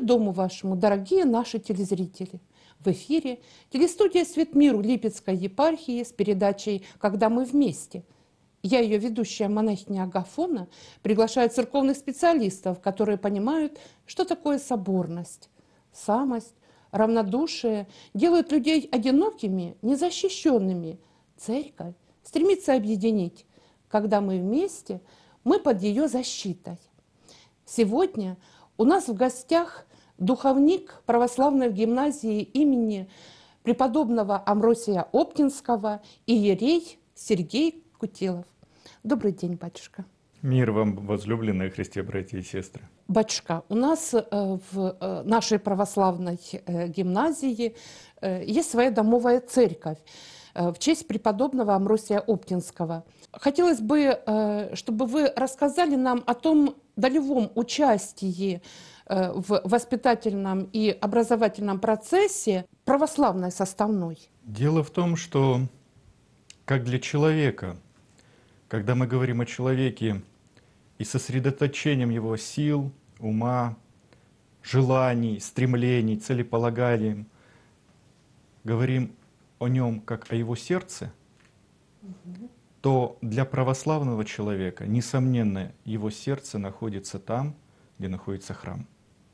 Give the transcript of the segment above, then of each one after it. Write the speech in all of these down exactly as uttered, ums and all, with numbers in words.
дому вашему, дорогие наши телезрители! В эфире телестудия «Свет миру» Липецкой епархии с передачей «Когда мы вместе». Я, ее ведущая монахиня Агафона, приглашаю церковных специалистов, которые понимают, что такое соборность, самость, равнодушие, делают людей одинокими, незащищенными. Церковь стремится объединить. Когда мы вместе, мы под ее защитой. Сегодня у нас в гостях духовник православной гимназии имени преподобного Амвросия Оптинского иерей Сергей Кутилов. Добрый день, батюшка. Мир вам, возлюбленные Христе, братья и сестры. Батюшка, у нас э, в э, нашей православной э, гимназии э, есть своя домовая церковь э, в честь преподобного Амвросия Оптинского. Хотелось бы, э, чтобы вы рассказали нам о том долевом участии э, в воспитательном и образовательном процессе православной составной. Дело в том, что как для человека, когда мы говорим о человеке и сосредоточением его сил, ума, желаний, стремлений, целеполаганий, говорим о нем как о его сердце, угу. то для православного человека, несомненно, его сердце находится там, где находится храм.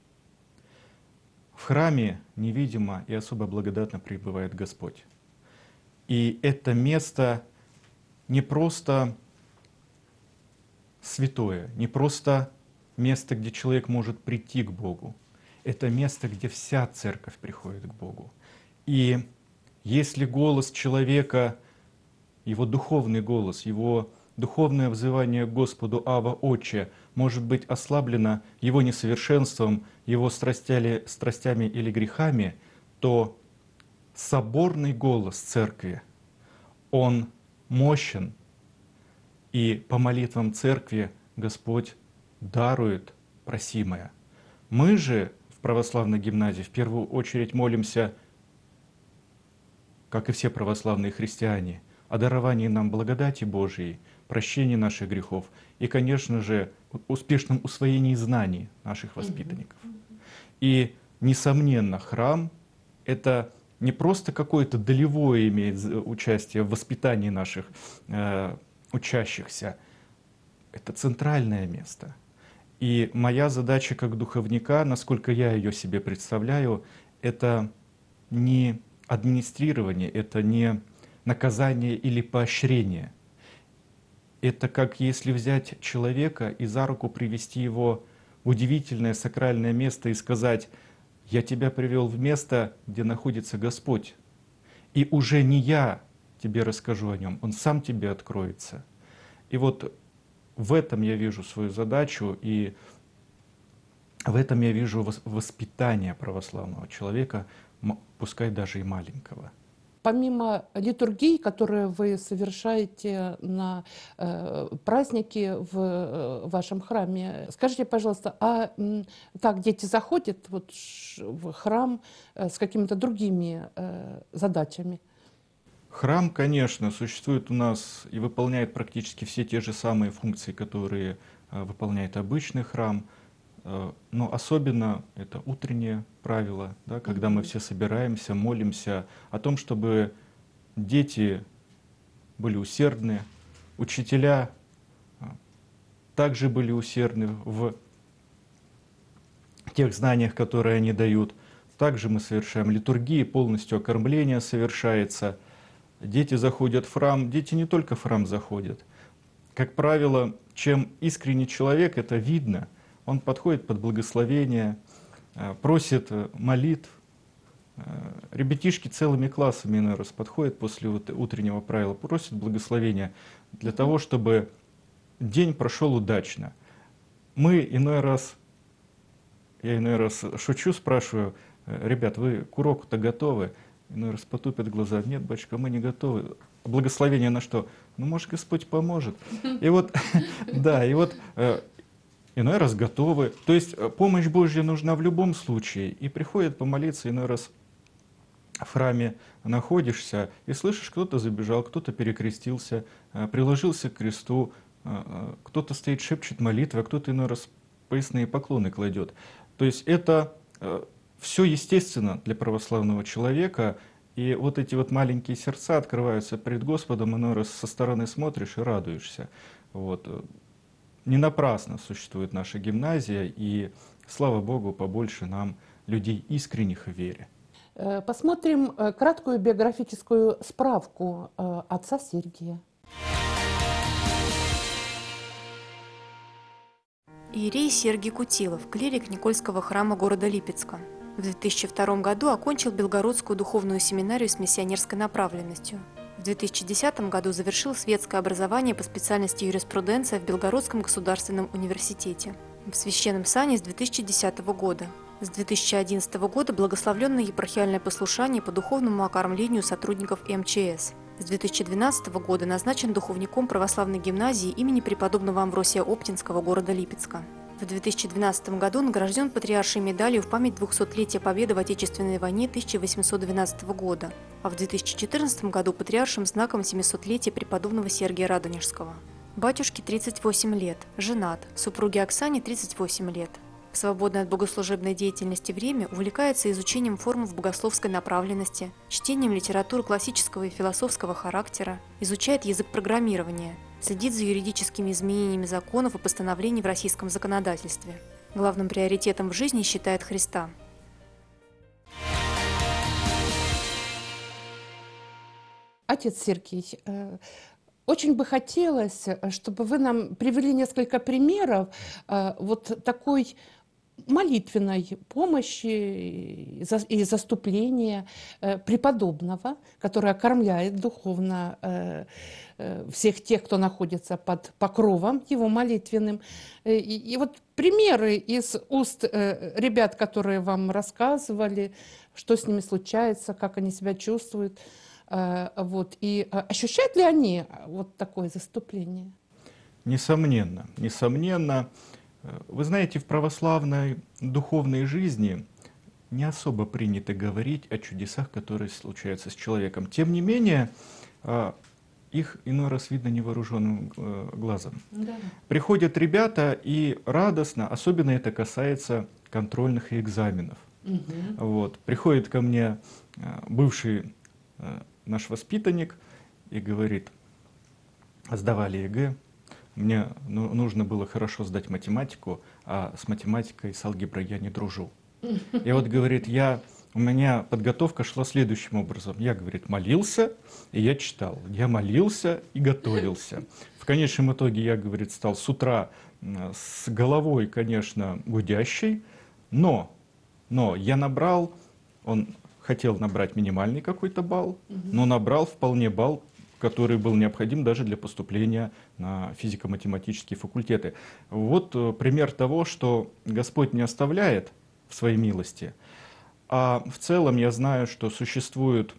В храме невидимо и особо благодатно пребывает Господь. И это место не просто святое, не просто место, где человек может прийти к Богу. Это место, где вся церковь приходит к Богу. И если голос человека, его духовный голос, его духовное взывание к Господу Ава Отче может быть ослаблено его несовершенством, его страстями, страстями или грехами, то соборный голос церкви, он мощен, и по молитвам церкви Господь дарует просимое. Мы же в православной гимназии в первую очередь молимся, как и все православные христиане, о даровании нам благодати Божией, прощении наших грехов и, конечно же, успешном усвоении знаний наших воспитанников. И, несомненно, храм — это не просто какое-то долевое имеет участие в воспитании наших э, учащихся, это центральное место. И моя задача как духовника, насколько я ее себе представляю, это не администрирование, это не наказание или поощрение. Это как если взять человека и за руку привести его в удивительное сакральное место и сказать: «Я тебя привел в место, где находится Господь, и уже не я тебе расскажу о нем, Он сам тебе откроется». И вот в этом я вижу свою задачу, и в этом я вижу воспитание православного человека, пускай даже и маленького. Помимо литургий, которые вы совершаете на э, праздники в э, вашем храме, скажите, пожалуйста, а м, так дети заходят вот в храм э, с какими-то другими э, задачами? Храм, конечно, существует у нас и выполняет практически все те же самые функции, которые э, выполняет обычный храм. Э, но особенно это утреннее правило, да, когда mm-hmm. мы все собираемся, молимся о том, чтобы дети были усердны, учителя э, также были усердны в тех знаниях, которые они дают. Также мы совершаем литургии, полностью окормление совершается. Дети заходят в храм, дети не только в храм заходят. Как правило, чем искренний человек, это видно. Он подходит под благословение, просит молитв. Ребятишки целыми классами иной раз подходят после вот утреннего правила, просят благословения для того, чтобы день прошел удачно. Мы иной раз, я иной раз шучу, спрашиваю: ребят, вы к уроку-то готовы? Иной раз потупят глаза: нет, батюшка, мы не готовы. Благословение на что? Ну, может, Господь поможет. И вот, да, и вот иной раз готовы. То есть помощь Божья нужна в любом случае. И приходят помолиться, иной раз в храме находишься, и слышишь, кто-то забежал, кто-то перекрестился, приложился к кресту, кто-то стоит, шепчет молитвы, а кто-то иной раз поясные поклоны кладет. То есть это все естественно для православного человека, и вот эти вот маленькие сердца открываются перед Господом, иной раз со стороны смотришь и радуешься. Вот. Не напрасно существует наша гимназия, и, слава Богу, побольше нам людей искренних в вере. Э, Посмотрим э, краткую биографическую справку э, отца Сергия. Иерей Сергий Кутилов, клирик Никольского храма города Липецка. В две тысячи втором году окончил Белгородскую духовную семинарию с миссионерской направленностью. В две тысячи десятом году завершил светское образование по специальности юриспруденция в Белгородском государственном университете. В священном сане с две тысячи десятого года. С две тысячи одиннадцатого года благословленное епархиальное послушание по духовному окормлению сотрудников эм че эс. С две тысячи двенадцатого года назначен духовником православной гимназии имени преподобного Амвросия Оптинского города Липецка. В две тысячи двенадцатом году награжден патриаршей медалью в память двухсотлетия победы в Отечественной войне тысяча восемьсот двенадцатого года, а в две тысячи четырнадцатом году патриаршим знаком семисотлетия преподобного Сергия Радонежского. Батюшке тридцать восемь лет, женат, супруге Оксане тридцать восемь лет. В свободное от богослужебной деятельности время увлекается изучением форм богословской направленности, чтением литературы классического и философского характера, изучает язык программирования, следит за юридическими изменениями законов и постановлений в российском законодательстве. Главным приоритетом в жизни считает Христа. Отец Сергий, э, очень бы хотелось, чтобы вы нам привели несколько примеров э, вот такой молитвенной помощи и заступления э, преподобного, который окормляет духовно э, э, всех тех, кто находится под покровом его молитвенным. И, и вот примеры из уст э, ребят, которые вам рассказывали, что с ними случается, как они себя чувствуют. Э, вот, и э, ощущают ли они вот такое заступление? Несомненно, несомненно. Вы знаете, в православной духовной жизни не особо принято говорить о чудесах, которые случаются с человеком. Тем не менее, их иной раз видно невооруженным глазом. Да. Приходят ребята и радостно, особенно это касается контрольных и экзаменов. Угу. Вот. Приходит ко мне бывший наш воспитанник и говорит: сдавали ЕГЭ, мне нужно было хорошо сдать математику, а с математикой, с алгеброй я не дружу. И вот, говорит, я, у меня подготовка шла следующим образом. Я, говорит, молился, и я читал. Я молился и готовился. В конечном итоге я, говорит, стал с утра с головой, конечно, гудящей, но, но я набрал, он хотел набрать минимальный какой-то балл, но набрал вполне балл, который был необходим даже для поступления на физико-математические факультеты. Вот э, пример того, что Господь не оставляет в своей милости, а в целом я знаю, что существуют,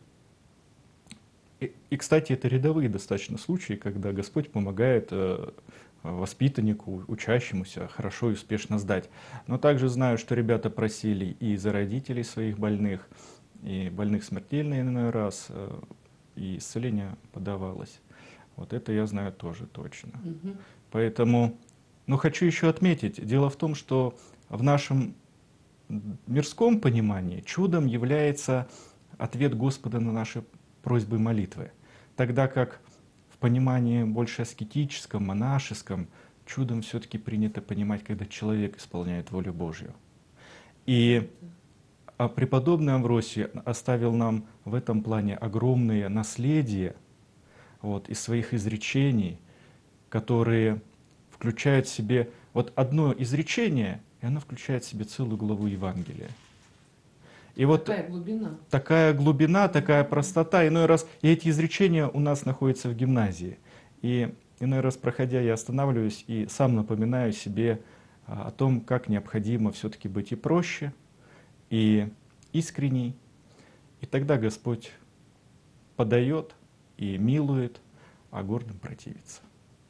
и, и кстати, это рядовые достаточно случаи, когда Господь помогает э, воспитаннику, учащемуся хорошо и успешно сдать. Но также знаю, что ребята просили и за родителей своих больных, и больных смертельно иной раз, э, и исцеление подавалось. Вот это я знаю тоже точно. Угу. Поэтому, но хочу еще отметить, дело в том, что в нашем мирском понимании чудом является ответ Господа на наши просьбы и молитвы. Тогда как в понимании больше аскетическом, монашеском, чудом все-таки принято понимать, когда человек исполняет волю Божью. И А преподобный Амвросий оставил нам в этом плане огромное наследие вот, из своих изречений, которые включают в себе вот одно изречение, и оно включает в себе целую главу Евангелия. И вот такая глубина, такая, глубина, такая простота. Иной раз и эти изречения у нас находятся в гимназии. И иной раз, проходя, я останавливаюсь и сам напоминаю себе о том, как необходимо все-таки быть и проще, и искренний, и тогда Господь подает и милует, а гордым противится.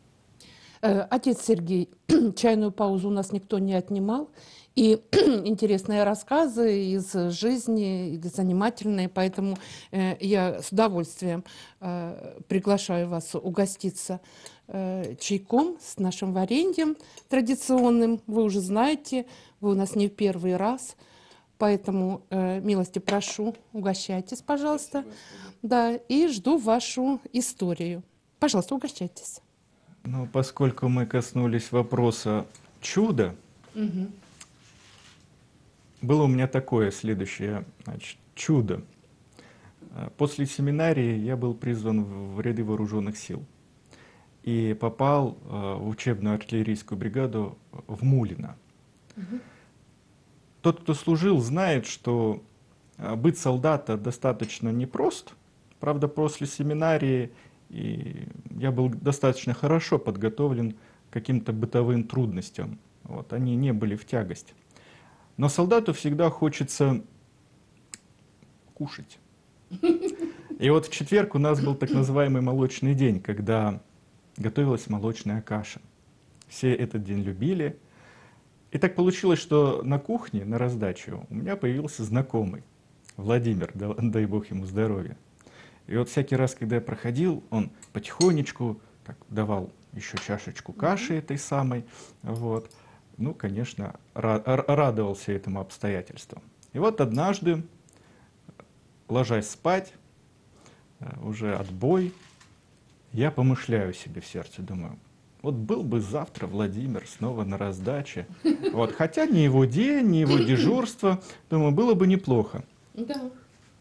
Отец Сергий, чайную паузу у нас никто не отнимал, и интересные рассказы из жизни, и занимательные, поэтому я с удовольствием приглашаю вас угоститься чайком с нашим вареньем традиционным. Вы уже знаете, вы у нас не в первый раз. Поэтому э, милости прошу, угощайтесь, пожалуйста. Да, и жду вашу историю. Пожалуйста, угощайтесь. Ну, поскольку мы коснулись вопроса чуда, Угу. было у меня такое следующее, значит, чудо. После семинарии я был призван в ряды вооруженных сил и попал в учебную артиллерийскую бригаду в Мулино. Угу. Тот, кто служил, знает, что быть солдатом достаточно непрост. Правда, после семинарии и я был достаточно хорошо подготовлен к каким-то бытовым трудностям. Вот, они не были в тягость. Но солдату всегда хочется кушать. И вот в четверг у нас был так называемый молочный день, когда готовилась молочная каша. Все этот день любили. И так получилось, что на кухне, на раздачу, у меня появился знакомый, Владимир, дай бог ему здоровья. И вот всякий раз, когда я проходил, он потихонечку так, давал еще чашечку каши этой самой. Вот. Ну, конечно, радовался этому обстоятельству. И вот однажды, ложась спать, уже отбой, я помышляю себе в сердце, думаю, вот был бы завтра Владимир снова на раздаче. Вот. Хотя не его день, не его дежурство, думаю, было бы неплохо. Да.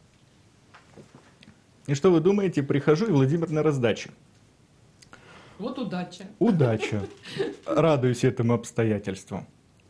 И что вы думаете, прихожу, и Владимир на раздаче. Вот удача. Удача. Радуюсь этому обстоятельству.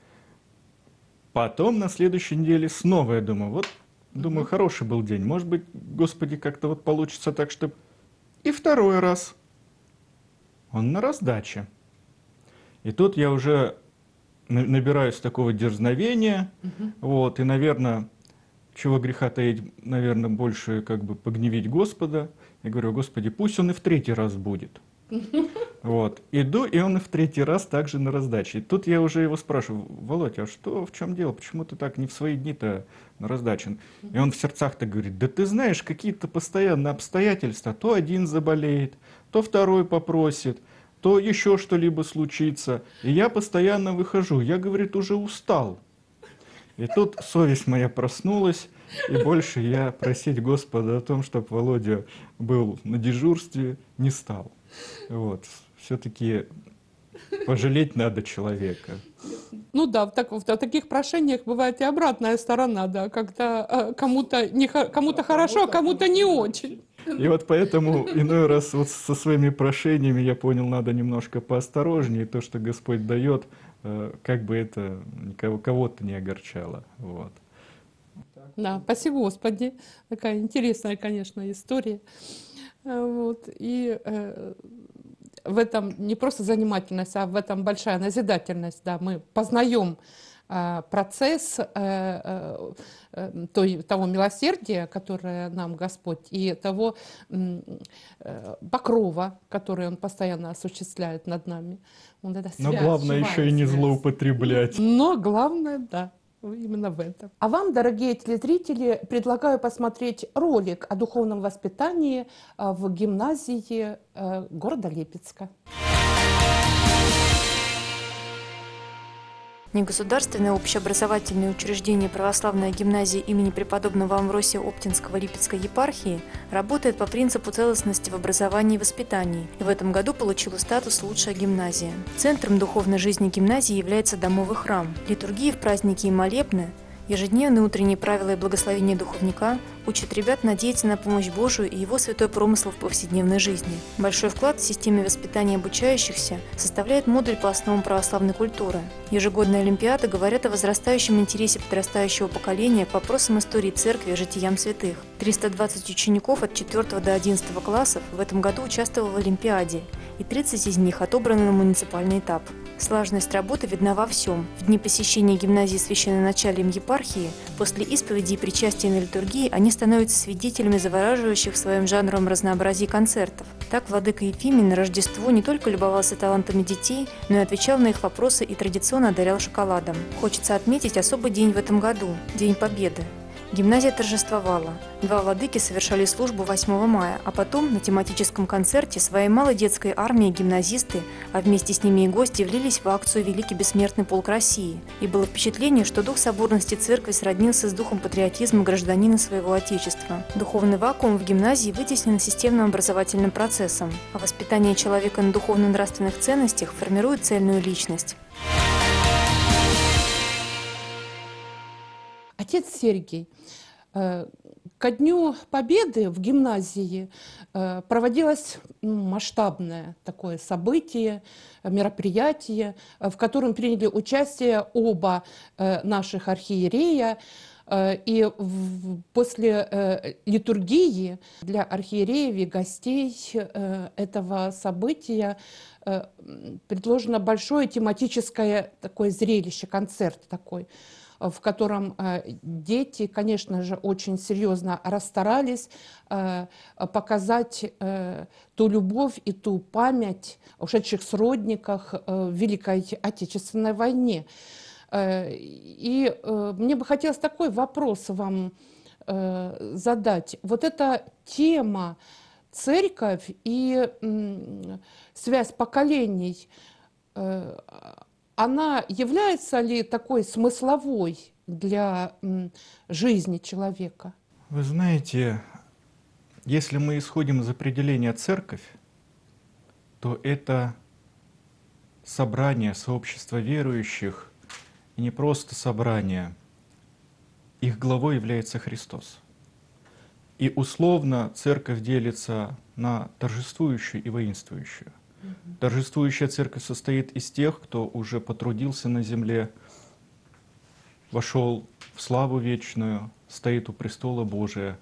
Потом на следующей неделе снова я думаю, вот, думаю, хороший был день. Может быть, Господи, как-то вот получится так, что... И второй раз. Он на раздаче. И тут я уже набираюсь такого дерзновения. Угу. Вот, и, наверное, чего греха таить, наверное, больше как бы погневить Господа. Я говорю, Господи, пусть он и в третий раз будет. Вот. Иду, и он и в третий раз также на раздаче. И тут я уже его спрашиваю, Володь, а что, в чем дело? Почему ты так не в свои дни-то на раздаче? И он в сердцах-то говорит, да ты знаешь, какие-то постоянные обстоятельства. То один заболеет, то второй попросит, то еще что-либо случится. И я постоянно выхожу. Я, говорит, уже устал. И тут совесть моя проснулась, и больше я просить Господа о том, чтобы Володя был на дежурстве, не стал. Вот. Все-таки пожалеть надо человека. Ну да, в, так, в таких прошениях бывает и обратная сторона, да, когда э, кому-то не, кому-то хорошо, а кому-то не очень. И вот поэтому иной раз вот со своими прошениями я понял, надо немножко поосторожнее. То, что Господь дает, э, как бы это никого, кого-то не огорчало. Вот. Да, спасибо Господи. Такая интересная, конечно, история. Вот. И э, в этом не просто занимательность, а в этом большая назидательность. Да. Мы познаем э, процесс э, э, той, того милосердия, которое нам Господь, и того э, покрова, который Он постоянно осуществляет над нами. Он это Но связь, главное живая еще и не связь. злоупотреблять. Но главное, да. Именно в этом. А вам, дорогие телезрители, предлагаю посмотреть ролик о духовном воспитании в гимназии города Липецка. Негосударственное общеобразовательное учреждение православная гимназия имени преподобного Амвросия Оптинского Липецкой епархии работает по принципу целостности в образовании и воспитании, и в этом году получила статус «Лучшая гимназия». Центром духовной жизни гимназии является домовый храм. Литургии в праздники и молебны, ежедневные утренние правила и благословения духовника учат ребят надеяться на помощь Божию и Его святой промысл в повседневной жизни. Большой вклад в системе воспитания обучающихся составляет модуль по основам православной культуры. Ежегодные олимпиады говорят о возрастающем интересе подрастающего поколения к вопросам истории церкви и житиям святых. триста двадцать учеников от четвёртого до одиннадцатого классов в этом году участвовало в олимпиаде, и тридцать из них отобраны на муниципальный этап. Слаженность работы видна во всем. В дни посещения гимназии священноначалием епархии, после исповеди и причастия на литургии, они становятся свидетелями завораживающих своим жанром разнообразия концертов. Так владыка Ефимий на Рождество не только любовался талантами детей, но и отвечал на их вопросы и традиционно одарял шоколадом. Хочется отметить особый день в этом году – День Победы. Гимназия торжествовала. Два владыки совершали службу восьмого мая, а потом на тематическом концерте своей малой детской армии гимназисты, а вместе с ними и гости, влились в акцию «Великий бессмертный полк России». И было впечатление, что дух соборности церкви сроднился с духом патриотизма гражданина своего Отечества. Духовный вакуум в гимназии вытеснен системным образовательным процессом, а воспитание человека на духовно-нравственных ценностях формирует цельную личность. Отец Сергий, э, ко Дню Победы в гимназии э, проводилось ну, масштабное такое событие, мероприятие, в котором приняли участие оба э, наших архиерея. Э, И в- после э, литургии для архиереев и гостей э, этого события э, м, предложено большое тематическое такое зрелище, концерт такой, в котором э, дети, конечно же, очень серьезно расстарались э, показать э, ту любовь и ту память о ушедших сродниках э, в Великой Отечественной войне. Э, И э, мне бы хотелось такой вопрос вам э, задать. Вот эта тема церковь и м, связь поколений, э, она является ли такой смысловой для м, жизни человека? Вы знаете, если мы исходим из определения «церковь», то это собрание, сообщество верующих, и не просто собрание. Их главой является Христос. И условно церковь делится на торжествующую и воинствующую. Торжествующая церковь состоит из тех, кто уже потрудился на земле, вошел в славу вечную, стоит у престола Божия.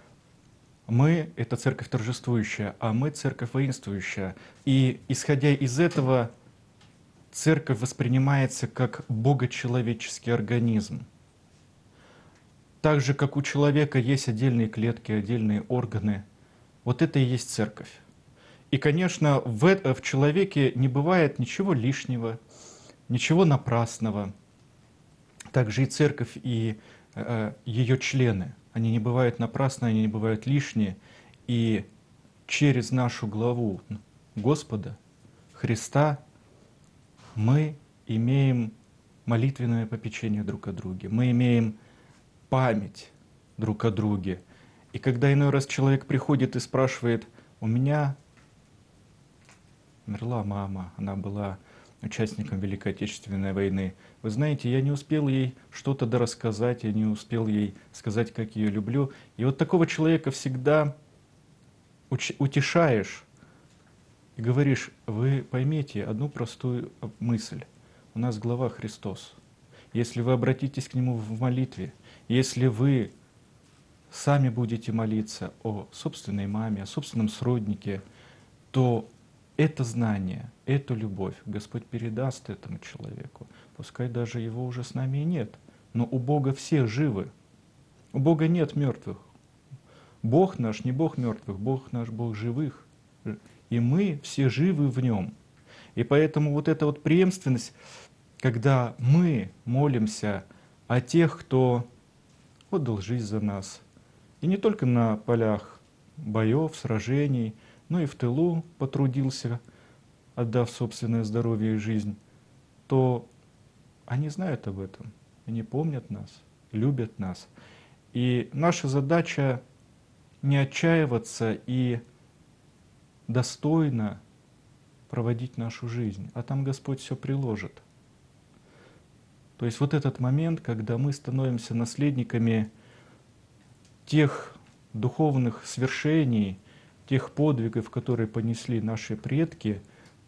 Мы — это церковь торжествующая, а мы — церковь воинствующая. И исходя из этого, церковь воспринимается как богочеловеческий организм. Так же, как у человека есть отдельные клетки, отдельные органы, вот это и есть церковь. И, конечно, в, э- в человеке не бывает ничего лишнего, ничего напрасного. Также и церковь, и э, ее члены, они не бывают напрасны, они не бывают лишние. И через нашу главу Господа, Христа, мы имеем молитвенное попечение друг о друге, мы имеем память друг о друге. И когда иной раз человек приходит и спрашивает: у меня умерла мама, она была участником Великой Отечественной войны. Вы знаете, я не успел ей что-то дорассказать, я не успел ей сказать, как ее люблю. И вот такого человека всегда уч- утешаешь и говоришь: вы поймите одну простую мысль. У нас глава Христос. Если вы обратитесь к Нему в молитве, если вы сами будете молиться о собственной маме, о собственном сроднике, то это знание, эту любовь Господь передаст этому человеку. Пускай даже его уже с нами и нет. Но у Бога все живы. У Бога нет мертвых. Бог наш не Бог мертвых, Бог наш Бог живых. И мы все живы в Нем. И поэтому вот эта вот преемственность, когда мы молимся о тех, кто отдал жизнь за нас, и не только на полях боев, сражений, но и в тылу потрудился, отдав собственное здоровье и жизнь, то они знают об этом, они помнят нас, любят нас. И наша задача не отчаиваться и достойно проводить нашу жизнь, а там Господь все приложит. То есть вот этот момент, когда мы становимся наследниками тех духовных свершений, тех подвигов, которые понесли наши предки,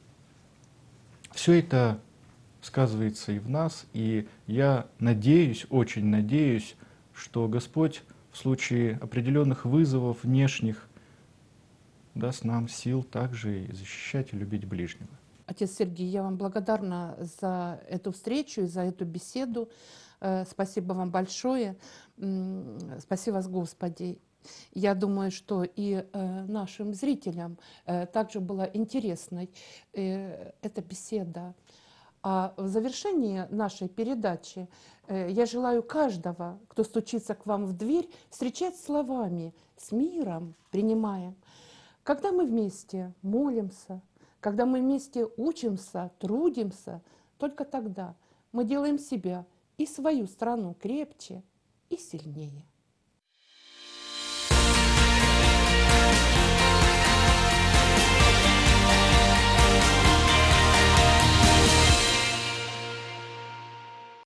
все это сказывается и в нас, и я надеюсь, очень надеюсь, что Господь в случае определенных вызовов внешних даст нам сил также и защищать и любить ближнего. Отец Сергий, я вам благодарна за эту встречу и за эту беседу. Э, Спасибо вам большое. М, Спаси вас, Господи. Я думаю, что и э, нашим зрителям э, также была интересной э, эта беседа. А в завершении нашей передачи э, я желаю каждого, кто стучится к вам в дверь, встречать словами «с миром принимаем». Когда мы вместе молимся, когда мы вместе учимся, трудимся, только тогда мы делаем себя и свою страну крепче и сильнее.